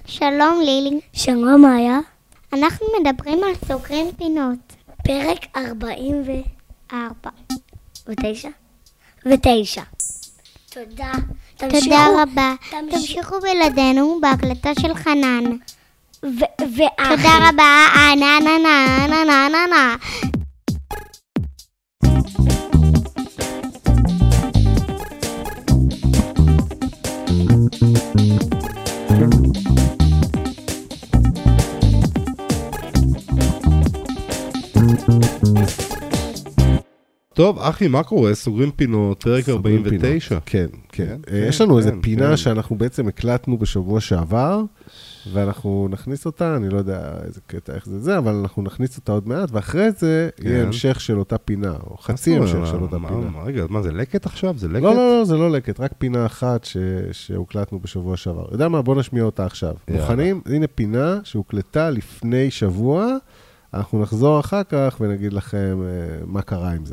שלום לילי. שלום מאיה. אנחנו מדברים על סוגרים פינות. פרק 44. 9. תודה. תודה רבה. תמשיכו בלעדינו בהקלטה של חנן. תודה רבה. נה נה נה נה נה נה נה. טוב, אחי, מה קורה? סוגרים פינות, פרק 49. כן. יש לנו איזו פינה שאנחנו בעצם הקלטנו בשבוע שעבר, ואנחנו נכניס אותה, אני לא יודע איזה קטע, איך זה, אבל אנחנו נכניס אותה עוד מעט, ואחרי זה יהיה המשך של אותה פינה, או חצי המשך של אותה פינה. רגע, מה, זה לקט עכשיו? זה לקט? לא, זה לא לקט, רק פינה אחת שהוקלטנו בשבוע שעבר. יודע מה? בוא נשמיע אותה עכשיו. מוכנים? הנה פינה שהוקלטה לפני שבוע, אנחנו נחזור אחר כך ונגיד לכם מה קרה עם זה.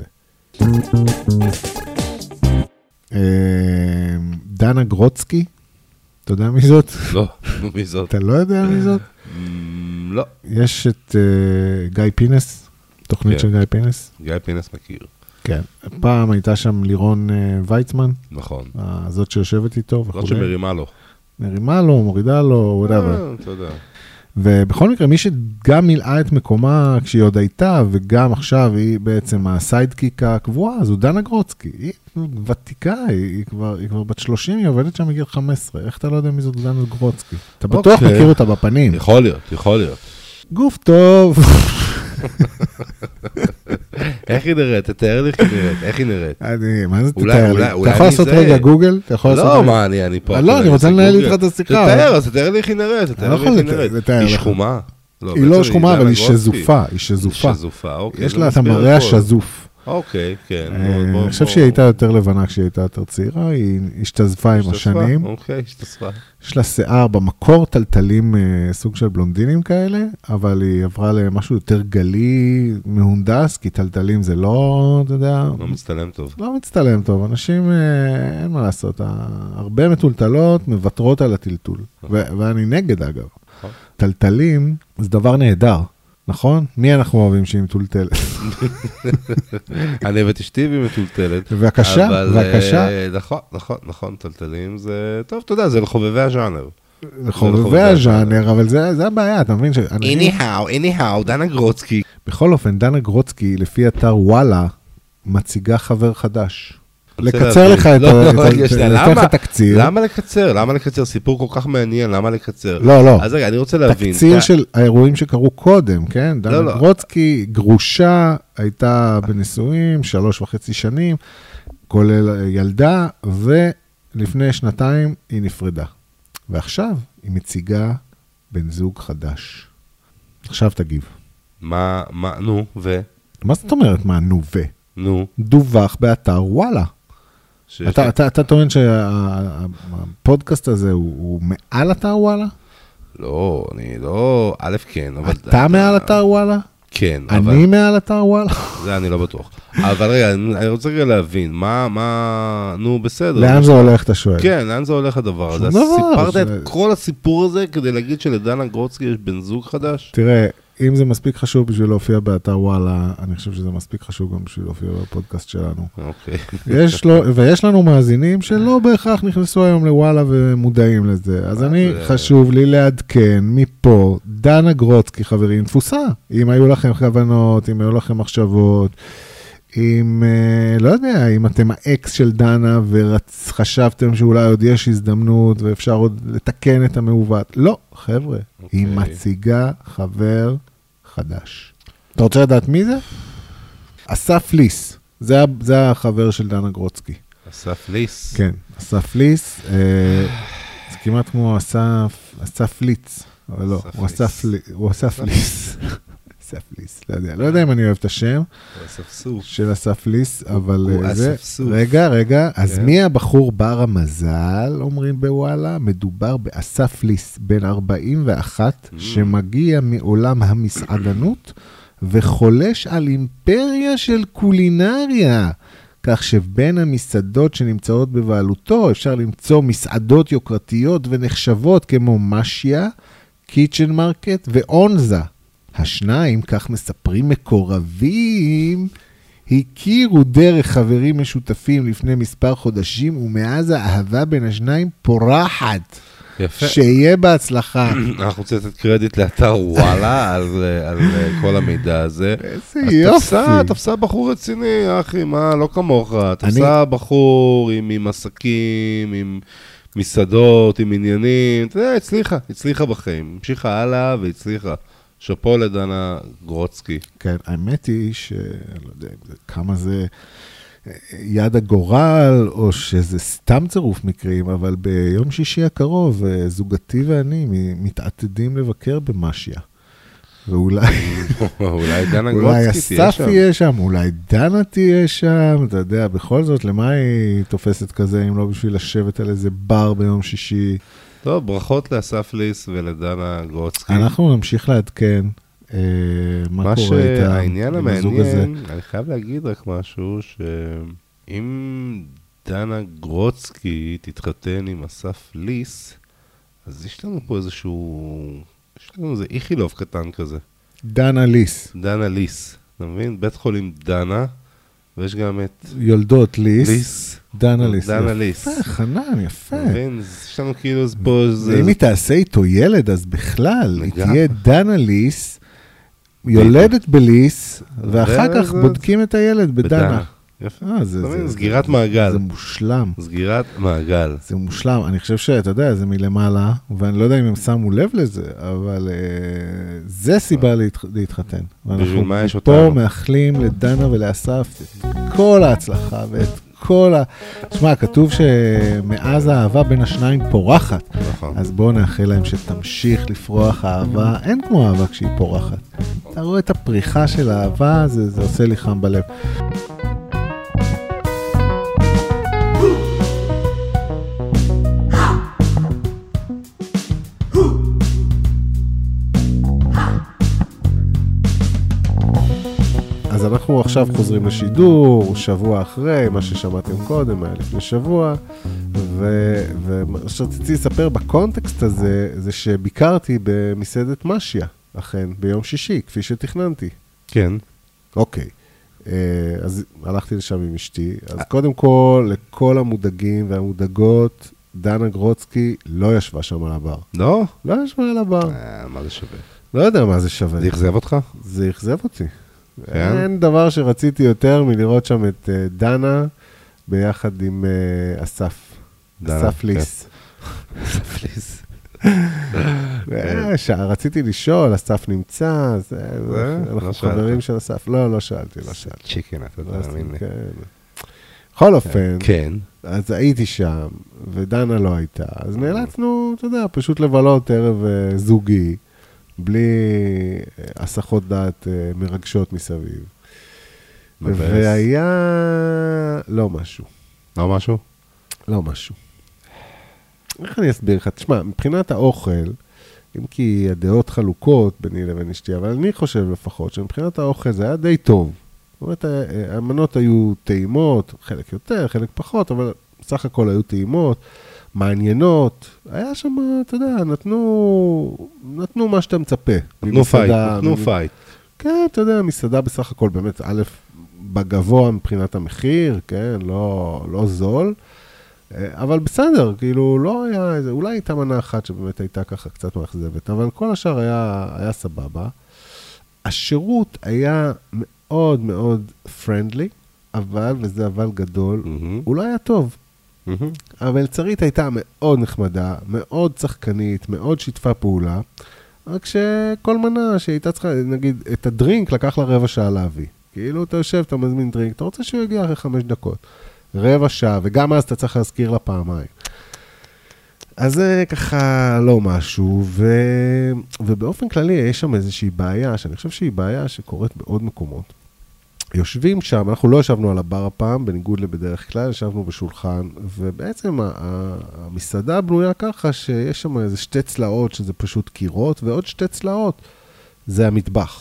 דנה גרוצקי, אתה יודע מי זאת? לא, מי זאת? אתה לא יודע מי זאת? לא. יש את גיא פינס, תוכנית של גיא פינס. גיא פינס מכיר. כן, פעם הייתה שם לירון ויצמן. נכון. זאת שיושבת איתו וכו'. זאת שמרימה לו. מרימה לו, מורידה לו, whatever. אתה יודע. ובכל מקרה, מי שגם מילאה את מקומה כשהיא עוד הייתה, וגם עכשיו היא בעצם הסיידקיק הקבועה, זו דנה גרוצקי. היא ותיקה, היא כבר בת 30, היא עובדת שם מגיל 15. איך אתה לא יודע מי זאת דנה גרוצקי? אתה בטוח מכיר אותה בפנים. יכול להיות. גוף טוב. איך היא נראית? תתאר לי איך היא נראית. מה זה תתאר לי? אתה יכול לעשות רגע גוגל? לא, מה, אני פה. לא, אני רוצה לנהל איתך את השיחה. תתאר לי איך היא נראית. היא שחומה? היא לא שחומה, אבל היא שזופה. היא שזופה, אוקיי. יש לה את המראה השזוף. אוקיי, כן. אני חושב שהיא הייתה יותר לבנה כשהיא הייתה יותר צעירה, היא השתזפה עם השנים. אוקיי, השתזפה. יש לה שיער במקור טלטלים סוג של בלונדינים כאלה, אבל היא עברה למשהו יותר גלי, מהונדס, כי טלטלים זה לא, אתה יודע... לא מצטלם טוב. לא מצטלם טוב, אנשים, אין מה לעשות, הרבה מטולטלות מבטרות על הטלטול, ואני נגד אגב. טלטלים זה דבר נהדר. נכון? מי אנחנו אוהבים שהיא מטולטלת? אני אוהבת אשתי והיא מטולטלת. בבקשה. נכון, טלטלים זה... טוב, אתה יודע, זה לחובבי הז'אנר. לחובבי הז'אנר, אבל זה הבעיה, אתה מבין ש... anyhow, דנה גרוצקי. בכל אופן, דנה גרוצקי, לפי אתר וואלה, מציגה חבר חדש. לקצר לך את התקציר. למה לקצר? סיפור כל כך מעניין, למה לקצר? לא. אז רגע, אני רוצה להבין. תקציר של האירועים שקרו קודם, כן? דנה גרוצקי, גרושה, הייתה בנישואים, 3.5 שנים, כולל ילדה, ולפני 2 היא נפרדה. ועכשיו היא מציגה בן זוג חדש. עכשיו תגיב. נו, ו? מה זאת אומרת, מה, נו, ו? נו. דווח באתר וואלה. אתה טוען שהפודקאסט הזה הוא מעל אתר וואלה? לא, אני לא, א' כן. אתה מעל אתר וואלה? כן. אני מעל אתר וואלה? זה אני לא בטוח. אבל רגע, אני רוצה רגע להבין, נו בסדר. לאן זה הולך, אתה שואל? כן, לאן זה הולך הדבר הזה? סיפרת את כל הסיפור הזה כדי להגיד שלדנה גרוצקי יש בן זוג חדש? תראה, אם זה מספיק חשוב בשביל להופיע באתר וואלה, אני חושב שזה מספיק חשוב גם בשביל להופיע בפודקאסט שלנו. אוקיי. ויש לנו מאזינים שלא בהכרח נכנסו היום לוואלה ומודעים לזה. אז חשוב לי לעדכן מפה, דנה גרוצקי, חברים, תפוסה. אם היו לכם כוונות, אם היו לכם מחשבות, אם, לא יודע, אם אתם האקס של דנה וחשבתם שאולי עוד יש הזדמנות ואפשר עוד לתקן את המעוות. לא, חבר'ה, היא מציגה חבר חדש. אתה רוצה לדעת מי זה? אסף ליס. זה החבר של דנה גרוצקי. אסף ליס? כן, אסף ליס. זה כמעט כמו אסף ליץ, אבל לא, הוא אסף ליס. אסף ליס, לא יודע אם אני אוהב את השם של אסף ליס, אבל זה, רגע, אז מי הבחור בר המזל, אומרים בוואלה, מדובר באסף ליס, בן 41, שמגיע מעולם המסעדנות, וחולש על אימפריה של קולינריה. כך שבין המסעדות שנמצאות בבעלותו אפשר למצוא מסעדות יוקרתיות ונחשבות כמו משיה, קיצ'ן מרקט ואונזה. השניים, כך מספרים מקורבים, הכירו דרך חברים משותפים לפני מספר חודשים, ומאז האהבה בין השניים פורחת. יפה. שיהיה בהצלחה. אנחנו רוצים לתת קרדיט לאתר וואלה על כל המידע הזה. איזה יופי. תפסה בחור רציני, אחי, מה, לא כמוך. תפסה בחור עם עסקים, עם מסעדות, עם עניינים. אתה יודע, הצליחה בחיים. המשיכה הלאה והצליחה. שפו לדנה גרוצקי. כן, האמת היא שאני לא יודע כמה זה יד הגורל, או שזה סתם צירוף מקרים, אבל ביום שישי הקרוב, זוגתי ואני מתעתדים לבקר במשיה. ואולי דנה גרוצקי אולי תהיה אסף יהיה שם, אולי דנה תהיה שם, אתה יודע, בכל זאת, למה היא תופסת כזה, אם לא בשביל לשבת על איזה בר ביום שישי? טוב, ברכות לאסף ליס ולדנה גרוצקי. אנחנו נמשיך לעדכן מה קורה איתה. העניין המעניין, אני חייב להגיד רק משהו, שאם דנה גרוצקי תתחתן עם אסף ליס, אז יש לנו פה יש לנו איזה איכילוב קטן כזה. דנה ליס. דנה ליס, אתה מבין? בית חולים דנה, ויש גם את... יולדות ליס. דנה ליס. דנה ליס. יפה, חנן, יפה. מבין? יש לנו כאילו פה איזה... ואם היא תעשה איתו ילד, אז בכלל, היא תהיה דנה ליס, יולדת בליס, ואחר כך בודקים את הילד בדנה. יפה. סגירת מעגל. זה מושלם. סגירת מעגל. זה מושלם. אני חושב שאתה יודע, זה מלמעלה, ואני לא יודע אם הם שמו לב לזה, אבל זה סיבה להתחתן. בשביל מה יש פה אותנו? מאחלים לדנה ולאסף את כל ההצלחה ואת כל תשמע, כתוב שמאז האהבה בין השניים פורחת. נכון. אז בואו נאחל להם שתמשיך לפרוח האהבה. אין כמו אהבה כשהיא פורחת. אתה רואה את הפריחה של האהבה, זה עושה לי חם בלב. אז אנחנו עכשיו חוזרים לשידור, שבוע אחרי, מה ששמעתם קודם, היה לפני שבוע, ומה שרציתי לספר בקונטקסט הזה, זה שביקרתי במסעדת משיה, אכן, ביום שישי, כפי שתכננתי. כן. אוקיי, אז הלכתי לשם עם אשתי, אז קודם כל, לכל המודאגים והמודאגות, דנה גרוצקי לא ישבה שם על הבר. לא? לא ישבה על הבר. מה זה שווה? לא יודע מה זה שווה. זה יחזב אותך? זה יחזב אותי. אין דבר שרציתי יותר מלראות שם את דנה ביחד עם אסף. אסף ליס. אסף ליס. רציתי לשאול, אסף נמצא, אנחנו חברים של אסף. לא שאלתי. צ'יקן, אתה מאמין לי. בכל אופן, כן. אז הייתי שם, ודנה לא הייתה. אז נאלצנו, אתה יודע, פשוט לבלות ערב זוגי. בלי הסחות דעת מרגשות מסביב. והיה לא משהו. לא משהו? לא משהו. איך אני אסביר לך? תשמע, מבחינת האוכל, אם כי הדעות חלוקות ביני לבין אשתי, אבל אני חושב לפחות שמבחינת האוכל זה היה די טוב. זאת אומרת, המנות היו טעימות, חלק יותר, חלק פחות, אבל סך הכל היו טעימות. מעניינות, היה שם, אתה יודע, נתנו מה שאתה מצפה. נתנו פייט. כן, אתה יודע, מסעדה בסך הכל באמת, א', בגבוה מבחינת המחיר, כן, לא זול, אבל בסדר, כאילו, לא היה איזה, אולי הייתה מנה אחת שבאמת הייתה ככה קצת מאכזבת, אבל כל השאר היה סבבה. השירות היה מאוד מאוד פרנדלי, וזה אבל גדול, הוא לא היה טוב. המלצרית הייתה מאוד נחמדה, מאוד צחקנית, מאוד שיתפה פעולה, רק שכל מנה שהייתה צריכה, נגיד, את הדרינק לקח לה רבע שעה להביא. כאילו אתה יושב, אתה מזמין דרינק, אתה רוצה שהוא יגיע אחרי 5 דקות. רבע שעה, וגם אז אתה צריך להזכיר לה פעמיים. אז זה ככה לא משהו, ובאופן כללי יש שם איזושהי בעיה, שאני חושב שהיא בעיה שקורית בעוד מקומות. יושבים שם, אנחנו לא ישבנו על הבר הפעם, בניגוד לבדרך כלל, ישבנו בשולחן, ובעצם המסעדה בנויה ככה שיש שם איזה 2 צלעות שזה פשוט קירות, ועוד 2 צלעות זה המטבח.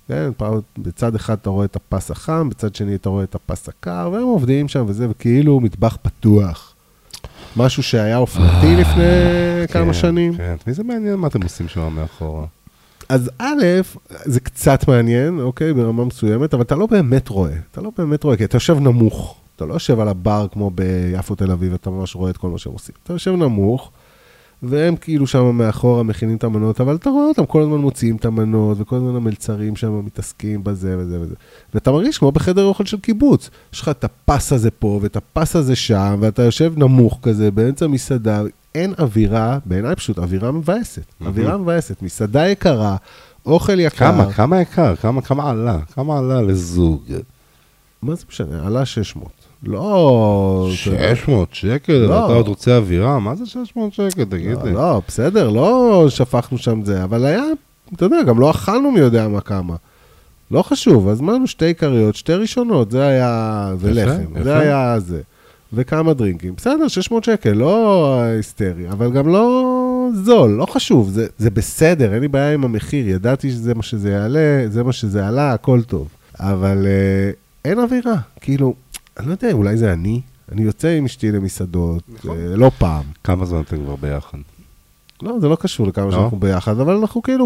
כן? בצד אחד אתה רואה את הפס החם, בצד שני אתה רואה את הפס הקר, והם עובדים שם וזה, וכאילו מטבח פתוח. משהו שהיה אופנתי לפני כמה שנים. כן, מי זה מעניין מה אתם עושים שם מאחורה? אז א', זה קצת מעניין, אוקיי, ברמה מסוימת, אבל אתה לא באמת רואה. אתה לא באמת רואה, כי אתה יושב נמוך. אתה לא יושב על הבר כמו ביפו תל אביב, אתה ממש רואה את כל מה שהם עושים. אתה יושב נמוך, והם כאילו שם מאחורה מכינים את המנות, אבל אתה רואה אותם, כל הזמן מוציאים את המנות, וכל הזמן המלצרים שם מתעסקים בזה וזה וזה. ואתה מרגיש כמו בחדר אוכל של קיבוץ. יש לך את הפס הזה פה, ואת הפס הזה שם, ואתה יושב נמוך כזה, באמצע מסעדה, אין אווירה, בעיניי פשוט אווירה מבאסת. אווירה מבאסת, מסעדה יקרה, אוכל יקר. כמה יקר? כמה עלה? כמה עלה לזוג? מה זה משנה? עלה 600. לא... 600 שקל? אתה עוד רוצה אווירה? מה זה 600 שקל? תגיד לי. לא, בסדר, לא שפכנו שם זה, אבל היה, אתה יודע, גם לא אכלנו מי יודע מה כמה. לא חשוב, אז מנו 2 קריות, 2 ראשונות, זה היה, ולחם, זה היה זה. וכמה דרינקים. בסדר, 600 שקל, לא היסטרי, אבל גם לא זול, לא חשוב, זה בסדר, אין לי בעיה עם המחיר, ידעתי שזה מה שזה יעלה, זה מה שזה עלה, הכל טוב. אבל אין אווירה, כאילו, אני לא יודע, אולי זה אני יוצא עם אשתי למסעדות, לא פעם. כמה זמן אתם כבר ביחד? לא, זה לא קשור לכמה שאנחנו ביחד, אבל אנחנו כאילו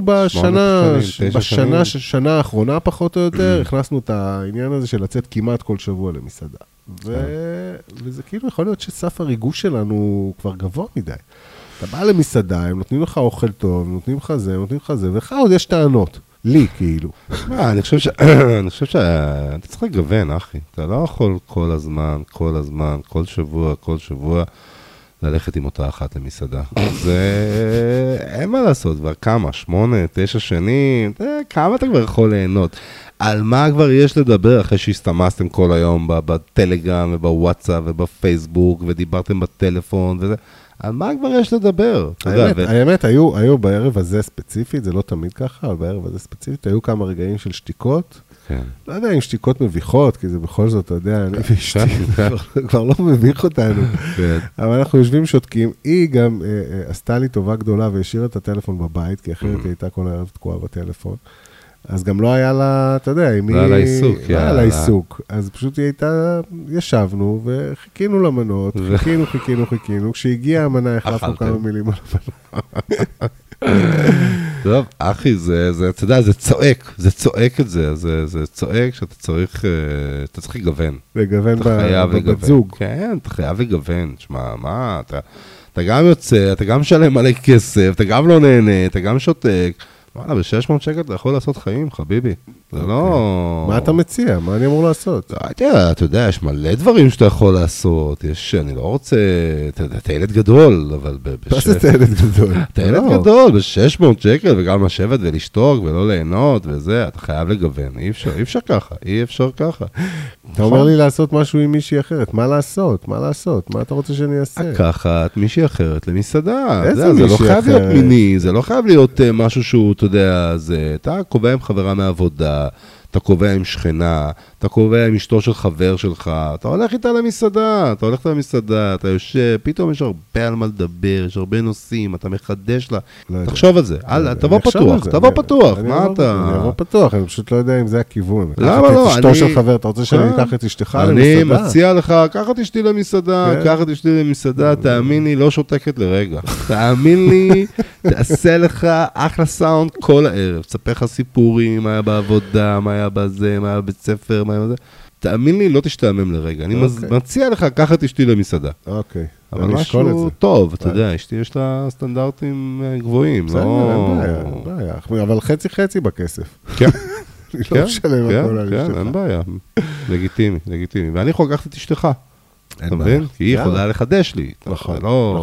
בשנה האחרונה פחות או יותר, הכנסנו את העניין הזה של לצאת כמעט כל שבוע למסעדה. וזה כאילו יכול להיות שסף הריגוש שלנו כבר גבוה מדי. אתה בא למסעדה, הם נותנים לך אוכל טוב, נותנים לך זה, ולך עוד יש טענות. לי, כאילו. אני חושב שאתה צריך לגוון, אחי. אתה לא יכול כל הזמן, כל שבוע, ללכת עם אותה אחת למסעדה. אין מה לעשות, כבר כמה, 8, 9 שנים, כמה אתה כבר יכול ליהנות? על מה כבר יש לדבר אחרי שהסתמסתם כל היום בטלגרם ובוואטסאפ ובפייסבוק ודיברתם בטלפון וזה? על מה כבר יש לדבר? האמת, היו בערב הזה ספציפית, זה לא תמיד ככה, אבל בערב הזה ספציפית, היו כמה רגעים של שתיקות. לא יודע אם שתיקות מביכות, כי זה בכל זאת, אתה יודע, אני ואשתי כבר לא מביך אותנו. אבל אנחנו יושבים שותקים. היא גם עשתה לי טובה גדולה והשאירה את הטלפון בבית, כי אחרת היא הייתה כל הערב תקועה בטלפון. אז גם לא היה לה, אתה יודע, אם היא... לא היה לה עיסוק. לא היה לה עיסוק. אז פשוט היא הייתה, ישבנו וחיכינו למנות, חיכינו. כשהגיעה המנה, החלפנו כמה מילים על המנה. טוב, אחי, אתה יודע, זה צועק את זה, זה צועק שאתה צריך לגוון. לגוון בבת זוג. כן, אתה חייב לגוון. תשמע, מה, אתה גם יוצא, אתה גם משלם מלא כסף, אתה גם לא נהנה, אתה גם שותק. וואלה, ב-600 שקל אתה יכול לעשות חיים, חביבי. זה לא... מה אתה מציע? מה אני אמור לעשות? אתה יודע, יש מלא דברים שאתה יכול לעשות. אני לא רוצה... אתה ילד גדול, אבל... מה זה אתה ילד גדול? אתה ילד גדול, ב-600 שקל, וגם לשבת ולשתוק ולא ליהנות וזה, אתה חייב לגוון. אי אפשר ככה. אתה אומר לי לעשות משהו עם מישהי אחרת. מה לעשות? מה אתה רוצה שאני אעשה? לקחת מישהי אחרת למסעדה. איזה מישהי אחרת? זה לא חייב להיות מיני, זה לא חייב להיות משהו שהוא, אתה יודע, אתה קובע עם חברה מעבודה, אתה קובע עם שכנה, אתה קובע עם אשתו של חבר שלך, אתה הולך איתה למסעדה, אתה יושב, פתאום יש הרבה על מה לדבר, יש הרבה נושאים, אתה מחדש לה, תחשוב על זה, תבוא פתוח, מה אתה... אני אבוא פתוח, אני פשוט לא יודע אם זה הכיוון. למה לא? לקחת את אשתו של חבר, אתה רוצה שאני אקח את אשתך למסעדה? אני מציע לך, קח את אשתי למסעדה, תאמין לי, לא שותקת לרגע. תאמין לי, תעשה לך אחלה סאונד כל הערב, תספר לך סיפורים, מה היה בעבודה, מה היה בזה, מה היה בבית ספר, מה היה בזה. תאמין לי, לא תשתעמם לרגע. אני מציע לך, קח את אשתי למסעדה. אוקיי. אבל משהו טוב, אתה יודע, אשתי יש לה סטנדרטים גבוהים. בסדר, אין בעיה. אבל חצי בכסף. כן. אני לא משלם הכל על אשתך. כן, אין בעיה. לגיטימי. ואני יכול לקחת את אשתך. אתה מבין? כי היא יכולה לחדש לי. נכון.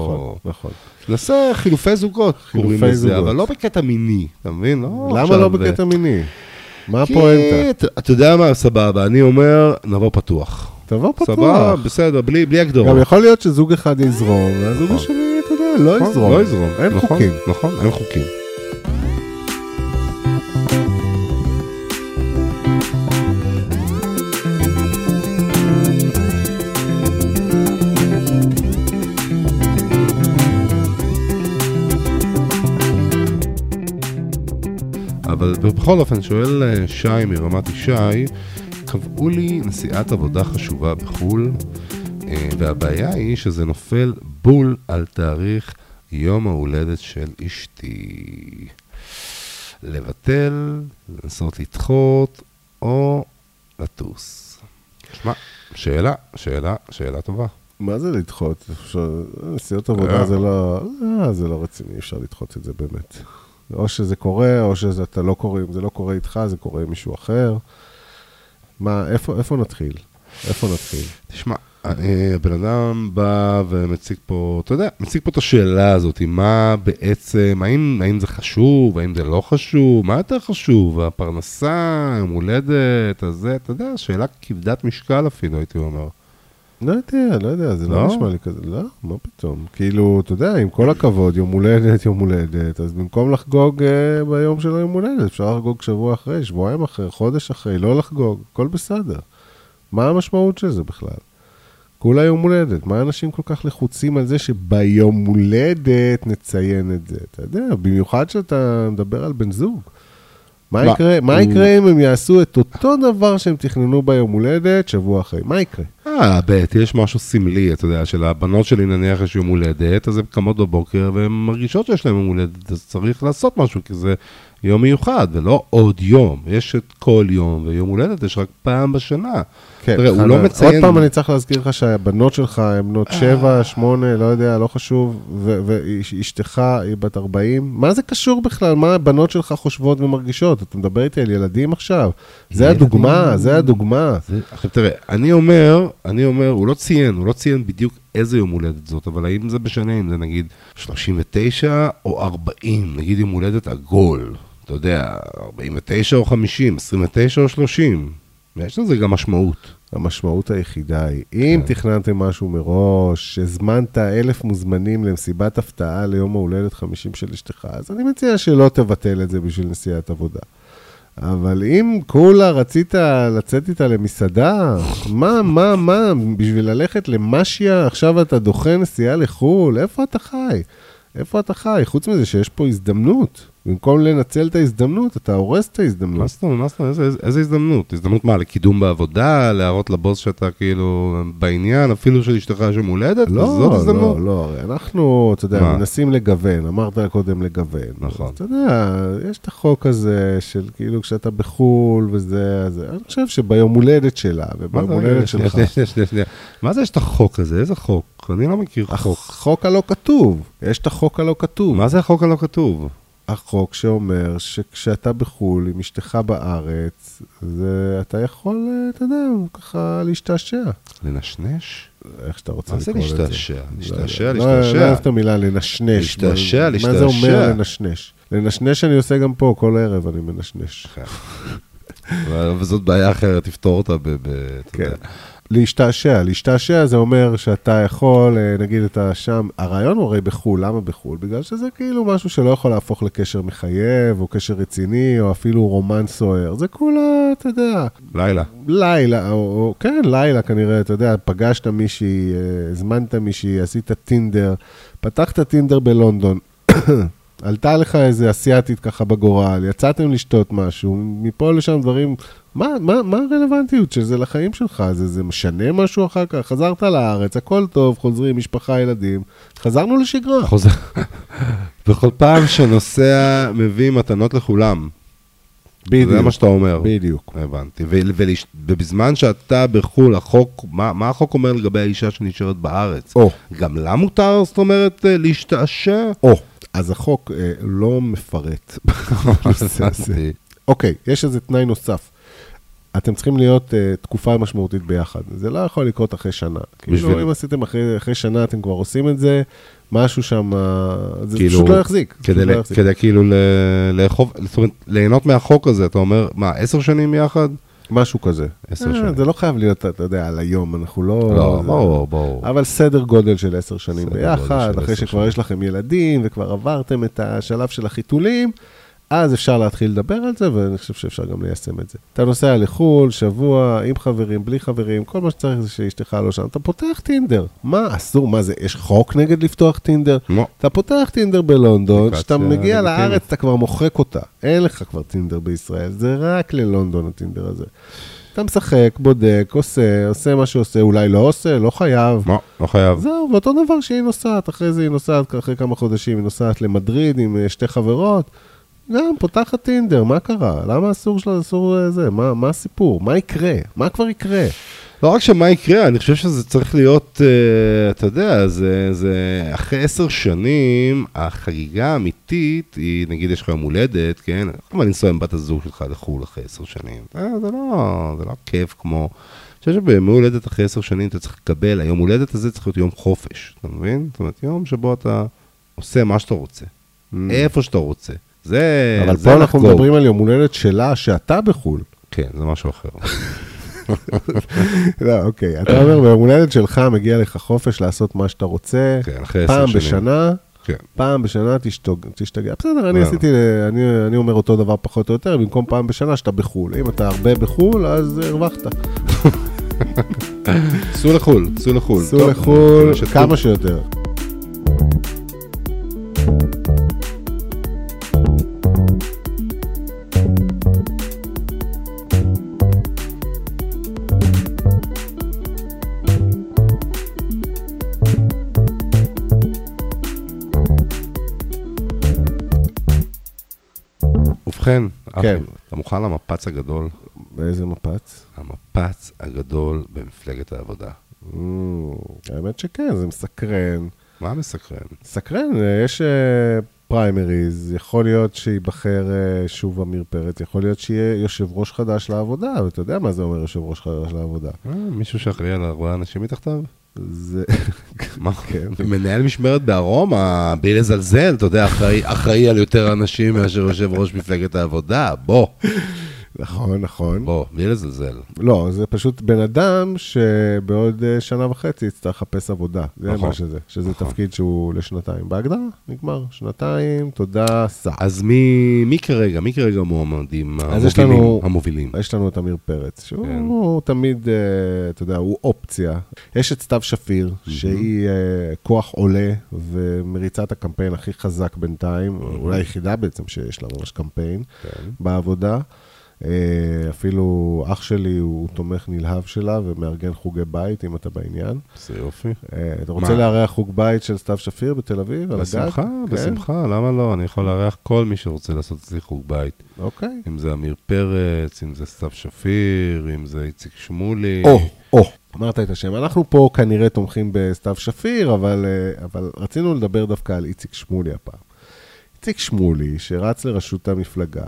נעשה חילופי זוגות, אבל לא בקטע מיני, אתה מבין? למה לא בקטע מיני? מה הפואנטה? אתה יודע מה, סבבה, אני אומר, נבוא פתוח. תבוא פתוח. סבבה, בסדר, בלי הגדרות. גם יכול להיות שזוג אחד יזרום, והזוג השני, אתה יודע, לא יזרום. לא יזרום. אין חוקים. נכון, אין חוקים. אבל בכל אופן, שואל שי מרמת ישי, קבעו לי נסיעת עבודה חשובה בחול, והבעיה היא שזה נופל בול על תאריך יום ההולדת של אשתי. לבטל, לנסות לדחות, או לטוס. תשמע, שאלה טובה. מה זה לדחות? נסיעות עבודה זה לא רציני, אפשר לדחות את זה באמת. או שזה קורה, או שזה אתה לא קורה, אם זה לא קורה איתך, זה קורה עם מישהו אחר. מה, איפה נתחיל? תשמע, הבן אדם בא ומציג פה, אתה יודע, מציג פה את השאלה הזאת, מה בעצם, האם זה חשוב, האם זה לא חשוב, מה יותר חשוב, הפרנסה, יום הולדת, הזה, אתה יודע, שאלה כבדת משקל אפילו, הייתי אומר. לא יודע, זה לא נשמע לי כזה, לא, מה פתאום? כאילו, אתה יודע, עם כל הכבוד, יום הולדת, אז במקום לחגוג ביום של היום הולדת, אפשר לחגוג שבוע אחרי, שבועיים אחרי, חודש אחרי, לא לחגוג, הכל בסדר. מה המשמעות של זה בכלל? כולה יום הולדת, מה אנשים כל כך לחוצים על זה שביום הולדת נציין את זה? אתה יודע, במיוחד שאתה מדבר על בן זוג. מה יקרה אם הם יעשו את אותו דבר שהם תכננו ביום הולדת שבוע אחרי? מה יקרה? יש משהו סמלי, אתה יודע, של הבנות שלי נניח יש יום הולדת, אז הן קמות בבוקר והן מרגישות שיש להן יום הולדת, אז צריך לעשות משהו, כי זה יום מיוחד, ולא עוד יום. יש את כל יום, ויום הולדת יש רק פעם בשנה. כן, תראה, הוא לא מציין... עוד פעם אני צריך להזכיר לך שהבנות שלך הן בנות 7, 8, לא יודע, לא חשוב, ואשתך היא בת 40. מה זה קשור בכלל? מה הבנות שלך חושבות ומרגישות? אתה מדבר איתי על ילדים עכשיו? זה הדוגמה. עכשיו תראה, אני אומר, הוא לא ציין בדיוק איזה יום הולדת זאת, אבל האם זה בשנה, אם זה נגיד 39 או 40, נגיד יום הולדת עגול, אתה יודע, 49 או 50, 29 או 30, ויש לזה גם משמעות. המשמעות היחידה היא, אם תכננתם משהו מראש, הזמנת 1,000 מוזמנים למסיבת הפתעה ליום ההולדת 50 של אשתך, אז אני מציע שלא תבטל את זה בשביל נסיעת עבודה. אבל אם כולה רצית לצאת איתה למסעדה, מה, בשביל ללכת למשיה, עכשיו אתה דוחה נסיעה לחול, איפה אתה חי? חוץ מזה שיש פה הזדמנות. במקום לנצל את ההזדמנות, אתה הורס את ההזדמנות. מה זאת אומרת? איזה הזדמנות? הזדמנות מה? לקידום בעבודה? להראות לבוס שאתה כאילו בעניין, אפילו של אשתך יום הולדת? לא, הרי אנחנו, אתה יודע, מנסים לגוון, אמרת קודם לגוון. נכון. אתה יודע, יש את החוק הזה של כאילו כשאתה בחול וזה, אני חושב שביום הולדת שלה, וביום הולדת שלך. מה זה יש את החוק הזה? איזה חוק? אני לא מכיר חוק. החוק הלא כתוב. יש את החוק הלא כתוב. מה זה החוק הלא כתוב? החוק שאומר שכשאתה בחול עם אשתך בארץ, אתה יכול, אתה יודע, ככה להשתעשע. לנשנש? איך שאתה רוצה לקרוא את זה. מה זה להשתעשע? לא אוהב את המילה לנשנש. להשתעשע. מה זה אומר לנשנש? לנשנש אני עושה גם פה, כל ערב אני מנשנש. וזאת בעיה אחרת, תפתור אותה כן. להשתעשע זה אומר שאתה יכול, נגיד אתה שם, הרעיון הוא הרי בחול, למה בחול? בגלל שזה כאילו משהו שלא יכול להפוך לקשר מחייב, או קשר רציני, או אפילו רומן סוער, זה כולה, אתה יודע. לילה, כן, לילה כנראה, אתה יודע, פגשת מישהי, הזמנת מישהי, עשית טינדר, פתחת טינדר בלונדון, עלתה לך איזה אסיאטית ככה בגורל, יצאתם לשתות משהו, מפה לשם דברים, מה הרלוונטיות של זה לחיים שלך? זה משנה משהו אחר כך? חזרת לארץ, הכל טוב, חוזרים, משפחה, ילדים, חזרנו לשגרה. בכל פעם שנוסע מביא מתנות לכולם. בדיוק. זה מה שאתה אומר. בדיוק. הבנתי. ובזמן שאתה בחול, החוק, מה החוק אומר לגבי האישה שנשארת בארץ? גם לה מותר, זאת אומרת, להשתעשע? אז החוק לא מפרט. אוקיי, יש איזה תנאי נוסף. אתם צריכים להיות תקופה משמעותית ביחד. זה לא יכול לקרות אחרי שנה. כאילו, אם עשיתם אחרי שנה, אתם כבר עושים את זה, משהו שם, זה פשוט לא יחזיק. כדי כאילו ליהנות מהחוק הזה, אתה אומר, מה, 10 שנים יחד? משהו כזה. 10 שנים. זה לא חייב להיות, אתה יודע, על היום, אנחנו לא... לא, ברור. אבל סדר גודל של 10 שנים ביחד, אחרי שכבר יש לכם ילדים, וכבר עברתם את השלב של החיתולים, אז אפשר להתחיל לדבר על זה, ואני חושב שאפשר גם ליישם את זה. אתה נוסע לחול, שבוע, עם חברים, בלי חברים, כל מה שצריך זה שאשתך לא שם. אתה פותח טינדר. מה אסור? מה זה? יש חוק נגד לפתוח טינדר? לא. אתה פותח טינדר בלונדון, כשאתה מגיע לארץ, אתה כבר מוחק אותה. אין לך כבר טינדר בישראל, זה רק ללונדון הטינדר הזה. אתה משחק, בודק, עושה מה שעושה, אולי לא עושה, לא חייב. לא חייב. זהו, ואותו דבר שהיא נוסעת, אחרי זה היא נוסעת, אחרי כמה חודשים היא נוסעת למדריד עם שתי חברות, גם פותחת טינדר, מה קרה? למה אסור שלה, אסור זה? מה הסיפור? מה יקרה? מה כבר יקרה? לא רק שמה יקרה, אני חושב שזה צריך להיות, אתה יודע, זה אחרי 10 שנים, החגיגה האמיתית היא, נגיד יש לך יום הולדת, כן? אבל לנסוע עם בת הזוג שלך לחול אחרי 10 שנים. זה לא כיף כמו... אני חושב שביום הולדת אחרי 10 שנים אתה צריך לקבל, היום הולדת הזה צריך להיות יום חופש, אתה מבין? זאת אומרת, יום שבו אתה עושה מה שאתה רוצה, איפה שאתה רוצה. אבל פה אנחנו מדברים על יום הולדת שלה, שאתה בחול. כן, זה משהו אחר. לא, אוקיי. אתה אומר, ביום הולדת שלך מגיע לך חופש לעשות מה שאתה רוצה. כן, אחרי 10 שנים. פעם בשנה תשתגע. בסדר, אני אומר אותו דבר פחות או יותר, במקום פעם בשנה שאתה בחול. אם אתה הרבה בחול, אז הרווחת. סעו לחול. סעו לחול כמה שיותר. ובכן, אתה מוכן למפץ הגדול? באיזה מפץ? המפץ הגדול במפלגת העבודה. האמת שכן, זה מסקרן. מה מסקרן? מסקרן, יש פריימריז, יכול להיות שיבחר שוב אמיר פרץ, יכול להיות שיהיה יושב ראש חדש לעבודה, ואתה יודע מה זה אומר יושב ראש חדש לעבודה? מישהו שאחראי על 4 אנשים מתחתיו? זה... מה? מנהל משמרת בערום, בלי לזלזל, אתה יודע, אחראי על יותר אנשים מאשר יושב ראש מפלגת העבודה, בוא. נכון. בוא, בלי לזלזל. לא, זה פשוט בן אדם שבעוד 1.5 שנה יצטרך לחפש עבודה. זה מה שזה. שזה תפקיד שהוא לשנתיים. בהגדרה, נגמר. 2 תודה, סע. אז מי כרגע מועמדים המובילים? יש לנו את אמיר פרץ, שהוא תמיד, אתה יודע, הוא אופציה. יש את סתיו שפיר, שהיא כוח עולה, ומריצה את הקמפיין הכי חזק בינתיים, אולי היחידה בעצם שיש לה ממש קמפיין בעבודה. אפילו אח שלי הוא תומך נלהב שלה ומארגן חוגי בית, אם אתה בעניין. זה יופי. אתה רוצה לארח חוג בית של סתיו שפיר בתל אביב? בשמחה, למה לא? אני יכול לארח כל מי שרוצה לעשות אצלי חוג בית. אוקיי. אם זה אמיר פרץ, אם זה סתיו שפיר, אם זה איציק שמולי. אמרת את השם. אנחנו פה כנראה תומכים בסתיו שפיר, אבל רצינו לדבר דווקא על איציק שמולי הפעם. איציק שמולי, שרץ לראשות המפלגה,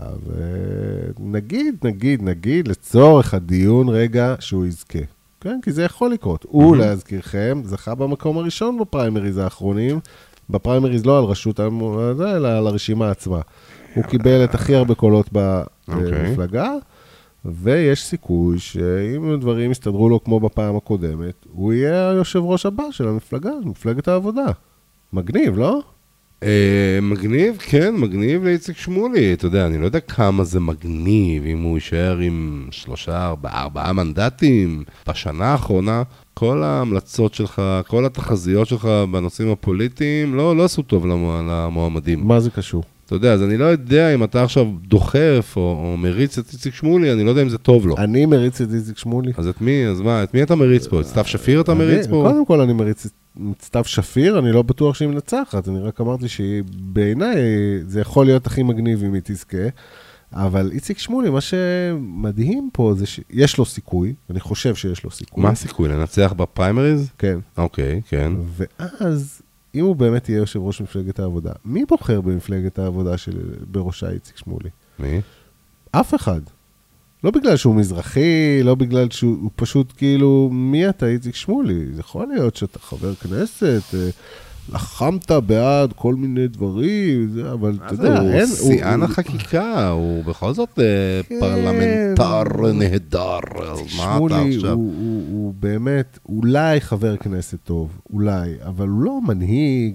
ונגיד, לצורך הדיון רגע שהוא יזכה. כן, כי זה יכול לקרות. הוא, להזכירכם, זכה במקום הראשון בפריימריז האחרונים, בפריימריז לא על ראשות, אלא על הרשימה עצמה. הוא קיבל את הכי הרבה קולות במפלגה, ויש סיכוי שאם דברים יסתדרו לו כמו בפעם הקודמת, הוא יהיה היושב ראש הבא של המפלגה, מפלגת העבודה. מגניב, לא? מגניב, כן, מגניב לאיציק שמולי. אתה יודע, אני לא יודע כמה זה מגניב, אם הוא יישאר עם 3, 4 מנדטים. בשנה האחרונה, כל ההמלצות שלך, כל התחזיות שלך בנושאים הפוליטיים, לא עשו טוב למועמדים. מה זה קשור? אתה יודע, אז אני לא יודע אם אתה עכשיו דוחף או מריץ את איציק שמולי, אני לא יודע אם זה טוב לו. אני מריץ את איציק שמולי. אז את מי? אז מה? את מי אתה מריץ פה? את סתיו שפיר אתה מריץ פה? קודם כל אני מריץ את סתיו שפיר, אני לא בטוח שהיא מנצחת, אני רק אמרתי שבעיניי זה יכול להיות הכי מגניב אם היא תזכה, אבל איציק שמולי, מה שמדהים פה זה שיש לו סיכוי, אני חושב שיש לו סיכוי. מה הסיכוי? לנצח בפריימריז? כן. אוקיי, כן. ואז, אם הוא באמת יהיה יושב ראש מפלגת העבודה, מי בוחר במפלגת העבודה בראשה איציק שמולי? מי? אף אחד. לא בגלל שהוא מזרחי, לא בגלל שהוא פשוט כאילו, מי אתה איציק שמולי? זה יכול להיות שאתה חבר כנסת, לחמת בעד כל מיני דברים, אבל אתה יודע, הוא שיאן החקיקה, הוא בכל זאת פרלמנטר נהדר, מה אתה עכשיו? הוא באמת, אולי חבר כנסת טוב, אולי, אבל הוא לא מנהיג,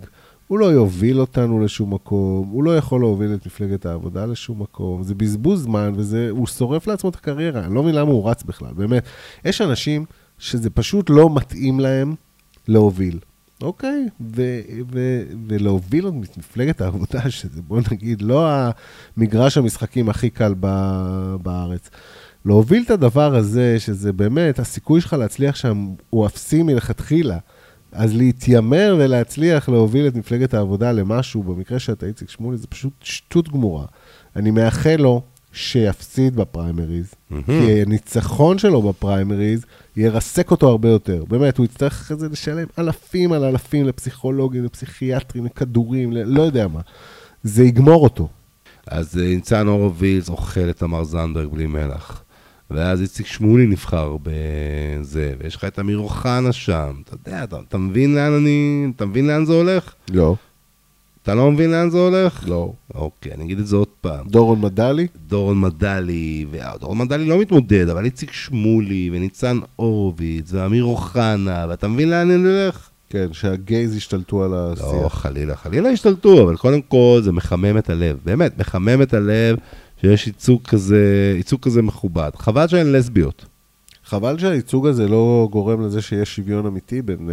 הוא לא יוביל אותנו לשום מקום, הוא לא יכול להוביל את מפלגת העבודה לשום מקום, זה בזבוז זמן, הוא שורף לעצמו את הקריירה, אני לא מבין למה הוא רץ בכלל, באמת. יש אנשים שזה פשוט לא מתאים להם להוביל, אוקיי? ולהוביל את מפלגת העבודה, שזה בוא נגיד, לא המגרש המשחקים הכי קל בארץ. להוביל את הדבר הזה, שזה באמת, הסיכוי שלך להצליח שם הוא אפסי מלכתחילה, אז להתיימר ולהצליח להוביל את מפלגת העבודה למשהו, במקרה שאתה איציק שמולי, זה פשוט שטות גמורה. אני מאחל לו שיפסיד בפריימריז, כי הניצחון שלו בפריימריז ירסק אותו הרבה יותר. באמת, הוא יצטרך אחרי זה לשלם אלפים על אלפים לפסיכולוגים, לפסיכיאטרים, לכדורים, לא יודע מה. זה יגמור אותו. אז ניצן הורוביץ אוכל את תמר זנדברג בלי מלח. ואז איציק שמולי נבחר בזה, ויש לך את אמיר אוחנה שם, אתה יודע, אתה מבין לאן זה הולך? לא. אתה לא מבין לאן זה הולך? לא. אוקיי, אני אגיד את זה עוד פעם. דורון מדלי? דורון מדלי לא מתמודד, אבל איציק שמולי, וניצן הורוביץ, ואמיר אוחנה, ואתה מבין לאן אני הולך? כן, שהגייז השתלטו על השיח. לא, חלילה השתלטו, אבל קודם כל זה מחמם את הלב, באמת, מחמם את הלב, שיש ייצוג כזה מכובד. חבל שאין לסביות. חבל שהייצוג הזה לא גורם לזה שיש שוויון אמיתי בין...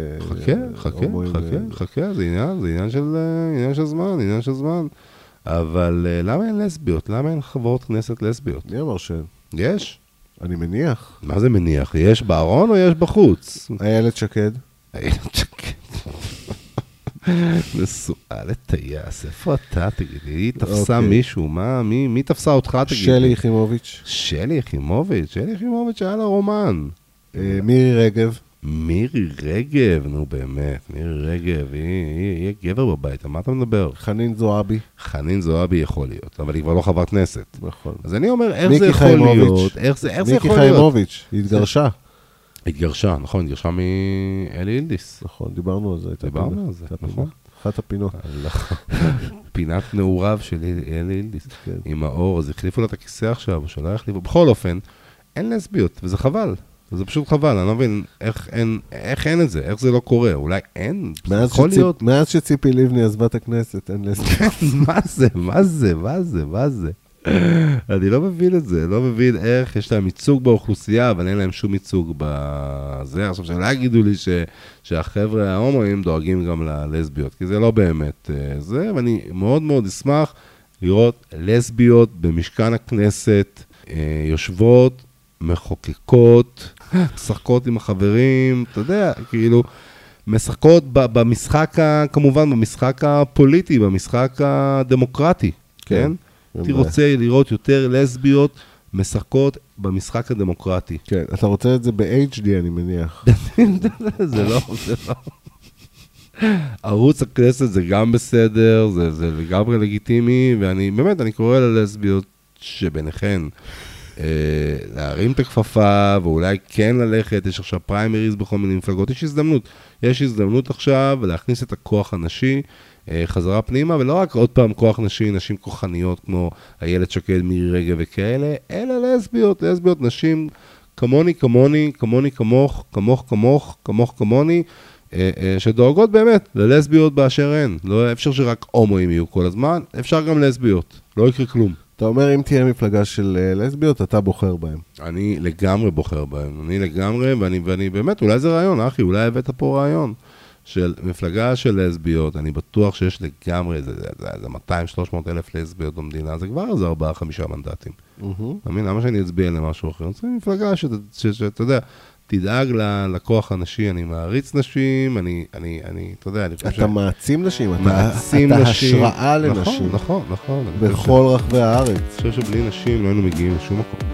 חכה, זה עניין של זמן. אבל למה אין לסביות? למה אין חברות כנסת לסביות? מי אמר שאין? יש. אני מניח. מה זה מניח? יש בארון או יש בחוץ? איילת שקד. נשואה לטייס, איפה אתה, תגידי? היא תפסה מישהו, מי תפסה אותך, תגידי? שלי יחימוביץ'. שלי יחימוביץ' היה לה רומן. מירי רגב, נו באמת, מירי רגב, היא גבר בבית, על מה אתה מדבר? חנין זועבי יכול להיות, אבל היא כבר לא חברת כנסת. נכון. אז אני אומר, איך זה יכול להיות? מיקי חיימוביץ', היא התגרשה, נכון, התגרשה מאלי אילדיס. נכון, דיברנו על זה, נכון. אחת הפינות. פינת נעוריו של אלי אילדיס. עם האור, אז החליפו לה את הכיסא עכשיו, או שלא החליפו. בכל אופן, אין לסביות, וזה חבל. זה פשוט חבל, אני לא מבין איך אין את זה, איך זה לא קורה. אולי אין, יכול להיות. מאז שציפי לבני עזבה את הכנסת, אין לסביות. מה זה? אני לא מבין את זה, לא מבין איך יש להם ייצוג באוכלוסייה, אבל אין להם שום ייצוג בזה. עכשיו, שלא יגידו לי שהחבר'ה ההומואים דואגים גם ללסביות, כי זה לא באמת זה, ואני מאוד מאוד אשמח לראות לסביות במשכן הכנסת, יושבות, מחוקקות, משחקות עם החברים, אתה יודע, כאילו, משחקות במשחק, כמובן, במשחק הפוליטי, במשחק הדמוקרטי, כן? אני רוצה לראות יותר לסביות משחקות במשחק הדמוקרטי. כן, אתה רוצה את זה ב-HD, אני מניח. זה לא. ערוץ הכנסת זה גם בסדר, זה לגמרי לגיטימי, ואני באמת, אני קורא ללסביות שביניכן להרים את הכפפה, ואולי כן ללכת, יש עכשיו פריימריז בכל מיני מפלגות, יש הזדמנות עכשיו להכניס את הכוח הנשי, חזרה פנימה, ולא רק עוד פעם כוח נשים כוחניות כמו איילת שקד, מירי רגב וכאלה, אלא לסביות, נשים כמוני, כמוני, שדואגות באמת ללסביות באשר הן. לא אפשר שרק הומואים יהיו כל הזמן, אפשר גם לסביות, לא יקרה כלום. אתה אומר, אם תהיה מפלגה של לסביות, אתה בוחר בהם. אני לגמרי בוחר בהם, ואני באמת, אולי זה רעיון, אחי, אולי הבאת פה רעיון. של מפלגה של לסביות, אני בטוח שיש לגמרי, זה 200-300 אלף לסביות במדינה, זה כבר איזה 4-5 מנדטים. למה שאני אצביע למשהו אחר? אני צריך מפלגה שאתה יודע, תדאג לכוח הנשי, אני מעריץ נשים, אני, אתה יודע, אני חושב... אתה מעצים נשים, אתה השראה לנשים. נכון. בכל רחבי הארץ. אני חושב שבלי נשים לא היינו מגיעים לשום מקום.